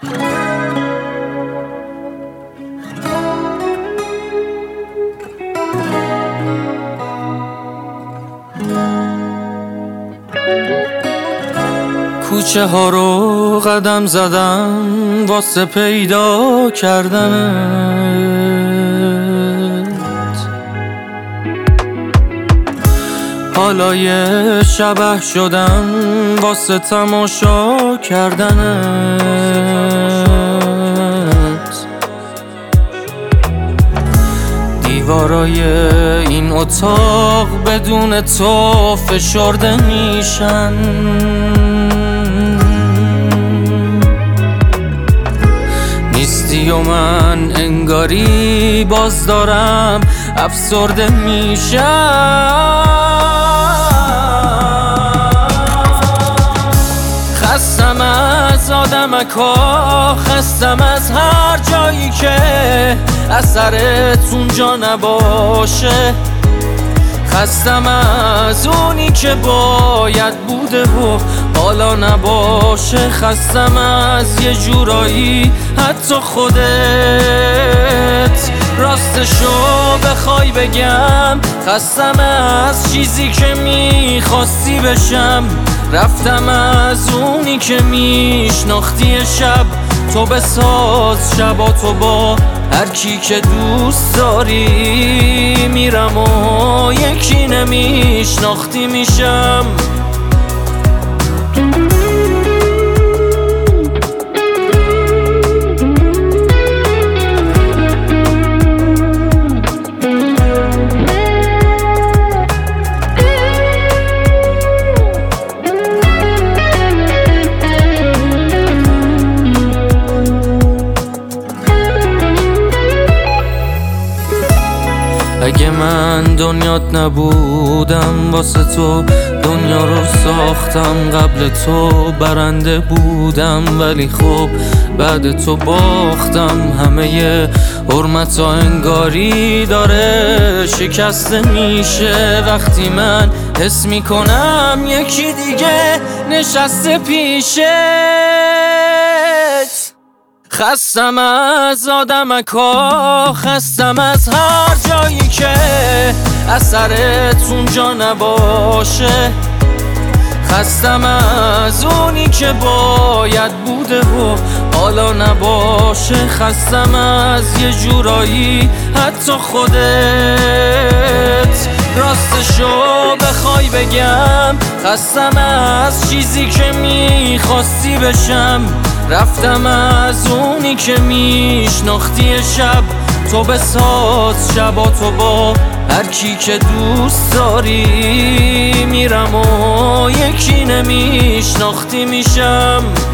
کوچه ها رو قدم زدم واسه پیدا کردنت، حالا یه شبح شدم واسه تماشا کردنت. دیوارای این اتاق بدون تو فشرده میشن، نیستی و من انگاری باز دارم افسرده میشم. خستم از آدمکا، خستم از هر جایی که اثرت اونجا نباشه، خستم از اونی که باید بوده و حالا نباشه، خستم از یه جورایی حتی خودت. راستشو بخوای بگم خستم از چیزی که میخواستی بشم، رفتم از اونی که میشناختی شب تو بساز شبا تو با هر کی که دوست داری، میرم و یکی نمیشناختی میشم. اگه من دنیات نبودم واسه تو دنیا رو ساختم، قبل تو برنده بودم ولی خب بعد تو باختم. همه حرمتا انگاری داره شکسته میشه وقتی من حس میکنم یکی دیگه نشسته پیشت. خستم از آدمکا، خستم از هر جایی که اثرت اونجا نباشه، خستم از اونی که باید بوده و حالا نباشه، خستم از یه جورایی حتی خودت. راستشو بخوای بگم خستم از چیزی که میخواستی بشم، رفتم از اونی که میشناختی شب تو بساز شبا تو با هر کی که دوست داری، میرم و یکی نمیشناختی میشم.